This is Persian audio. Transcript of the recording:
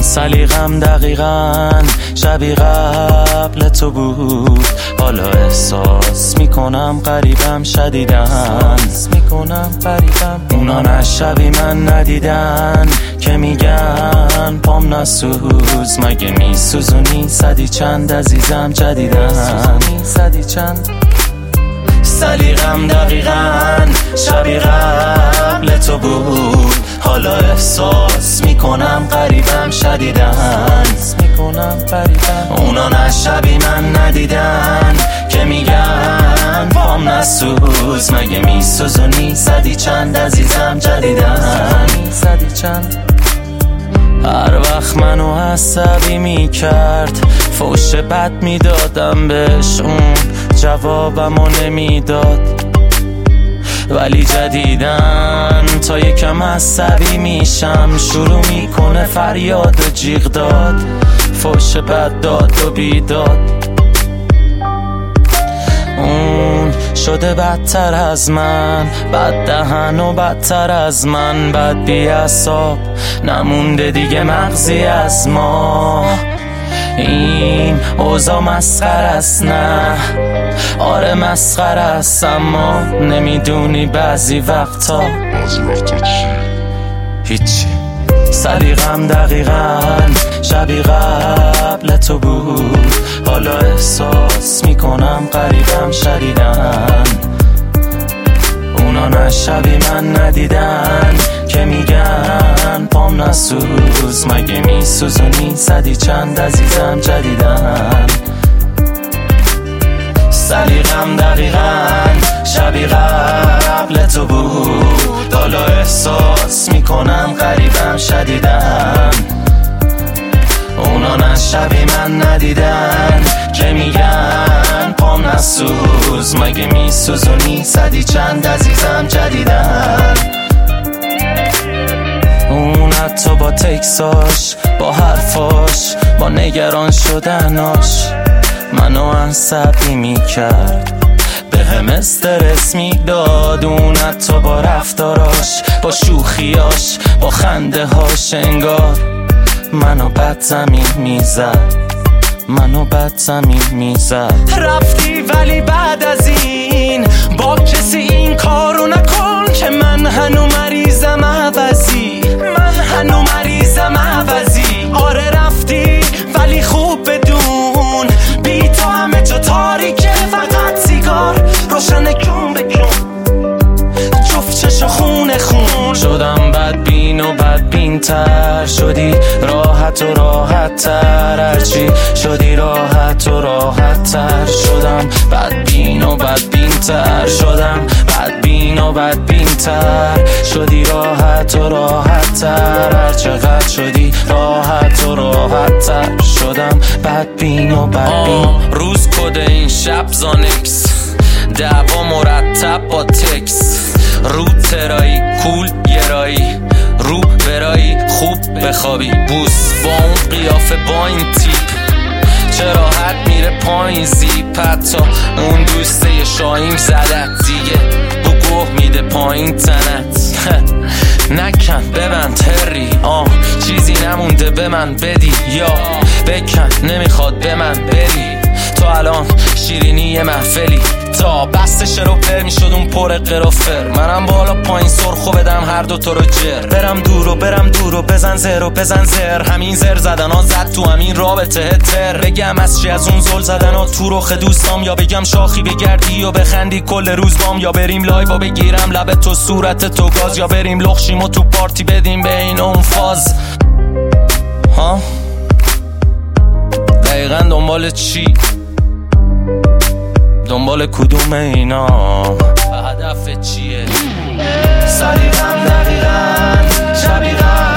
سلیقم دقیقاً شبیه قبل تو بود، حالا احساس میکنم غریبم شدیدن، اونا نه شبیه من ندیدن که میگن پام نسوز، مگه میسوزونی صدی چند عزیزم جدیدن، سلیقم دقیقاً شبیه قبل تو بود، حالا احساس میکنم غریبم شدیدن، اونا نه شبیه من ندیدن که میگن پام نسوز، مگه میسوزونی صدی چند عزیزم جدیدن، هر وقت منو عصبی میکرد فوش بد میدادم بهش، اون جوابمو نمیداد، ولی جدیدن تا یکم عصبی میشم شروع میکنه فریاد و جیغ داد، فوش بد داد و بیداد، اون شده بدتر از من، بد دهن و بدتر از من، بد بی اعصاب نمونده دیگه مغزی از ما، این اوضاع مسخره است، نه آره مسخره است، اما نمیدونی بعضی وقتا هیچی، سلیقم دقیقاً شبیه قبل تو بود، حالا احساس میکنم غریبم شدیدن، اونا نه شبیه من ندیدن که میگن پام نسوز، مگه میسوزونی صدی چند عزیزم جدیدن، سلیقم دقیقاً شبیه قبل تو بود، حالا احساس میکنم غریبم شدیدن، اونا نه شبیه من ندیدن که میگن پام نسوز، مگه میسوزونی صدی چند عزیزم جدیدن، اون حتی با تکساش، با حرفاش، با نگران شدناش منو عصبی میکرد، به هم استرس میداد، اون حتی با رفتاراش، با شوخیاش، با خنده هاش انگار منو بد زمین میزد، رفتی ولی بعد از این با کسی این کارو نکن که من هنو مریضم عوضی، آره رفتی ولی خوب بدون بی تو همه جا تاریکه، فقط سیگار روشن کون به کون، جفت چشا خون شدم بدبین و بدبین تر، شدی راحت و راحت تر، هرچی شدی راحت و راحت تر، شدم بدبین و بدبین تر، شدی راحت و راحت تر، هر چقدر شدی راحت و راحت تر، شدم بدبین و بدبین، روز کد این شب زانکس، دعوا مرتب با تکس، رو ترایی کول گرایی، رو برایی خوب بخوابی، بوس با اون قیافه با این تیپ، چه راحت میره پایین زیپ، حتی اون دوسته شاهیم زدت دیگه بو گوه میده پایین تنت، نکن ببند هری، چیزی نمونده به من بدی، یا بکن نمیخواد به من بری، تو الان شیرینی محفلی، تا بستش رو پر میشد اون پر قرافر، منم بالا پایین سرخو بدم هر دو تو رو جر، برم دور و بزن زر، همین زر زدن ها زد تو همین رابطه تر، بگم از چی از اون زل زدن ها تو رخ دوستام، یا بگم شاخی بگردی و بخندی کل روز بام، یا بریم لایو و بگیرم لب تو صورت تو گاز، یا بریم لخشیم و تو پارتی بدیم به این اون فاز، ها دقیقا دنبال چی؟ دنبال کدوم اینا؟ هدف چیه؟ سلیقم دقیقاً شبیه